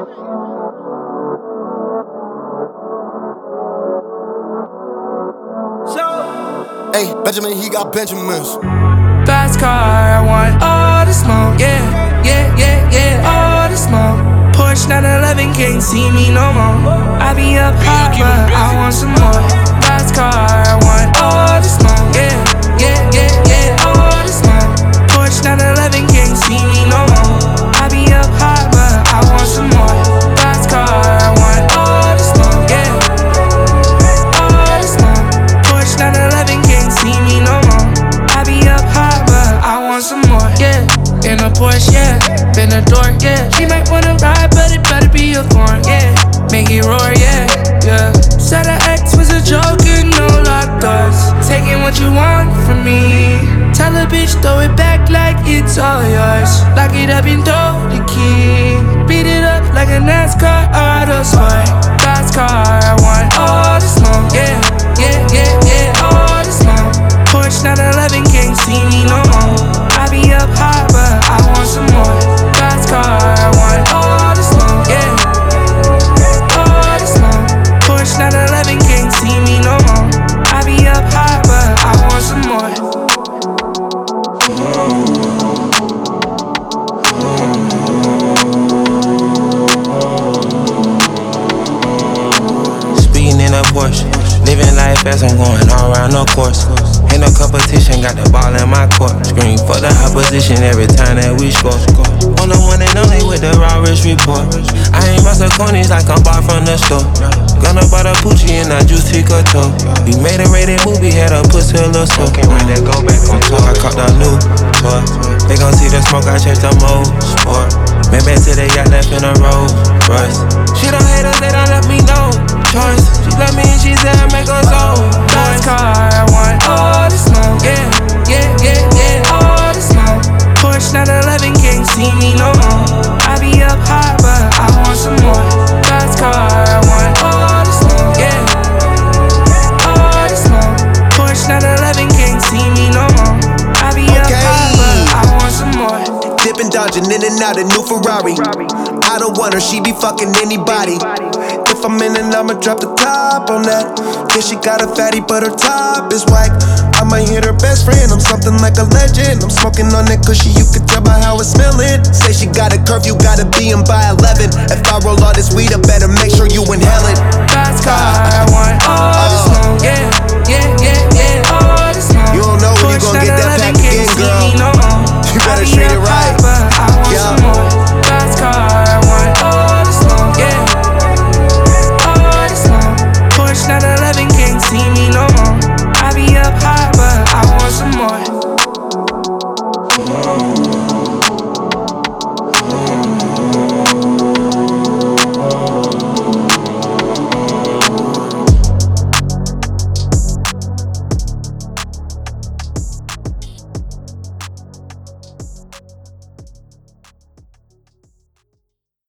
Hey, Benjamin, he got Benjamins. Fast car, I want all the smoke, yeah, yeah, yeah, yeah, all the smoke. Porsche 911 can't see me no more. I be up high, but I want some more. Fast car, I want all the smoke, yeah, yeah, yeah, yeah, all the smoke. Porsche 911 can't see me no more. I be up high, but I want some more. Fast car, I want all the smoke, yeah, all the smoke. Porsche 911 can't see me no more. I be up high, but I want some more, yeah. In a Porsche, yeah, been a door, yeah. She might wanna ride, but it better be a foreign, yeah. Make it roar, yeah, yeah. Said her ex was a joke and no locked doors. Taking what you want from me. Tell a bitch, throw it back like it's all yours. Lock it up and throw the key. Beat it up like a NASCAR auto sport. Fast car, I want all the smoke, yeah, yeah, yeah, yeah, all the smoke. Porsche 911 can't see me no more. I be up high, but I want some more. Fast car, I want all the smoke, yeah, all the smoke. Porsche 911 can't see me no more. I be up high, but I want some more. Speeding in a Porsche, living life as I'm going all around the course. Ain't no competition, got the ball in my court. Scream for the opposition every time that we score. On the one and only with the raw rich report. I ain't muscle cornies like I'm bought from the store. Gonna buy the Poochie and I juice Ticoto. We made a rated movie, had a pussy a little slow. Can't wait to go back on tour. I caught the new toy. They gon' see the smoke, I changed the mode. Sport. Man back to the yacht left in a Rolls Royce. She don't hate us, they don't let me know choice. She love me and she said I make her so. Fast car, I want all the smoke, yeah, yeah, yeah, yeah, all the smoke. Porsche 911 can't see me no more. I be up high, but I want some more. Fast car, I want all the smoke, yeah, all the smoke. Porsche 911 can't see me no more. I be up high, but I want some more. Dipping, dodging in and out a new Ferrari. I don't want her, she be fucking anybody. If I'm in and I'ma drop the top on that. Yeah, she got a fatty, but her top is whack. I might hit her best friend, I'm something like a legend. I'm smoking on that cushy, you can tell by how it's smelling. Say she got a curfew, gotta be in by 11. If I roll all this weed, I better make sure you inhale it. Fast car, I want all the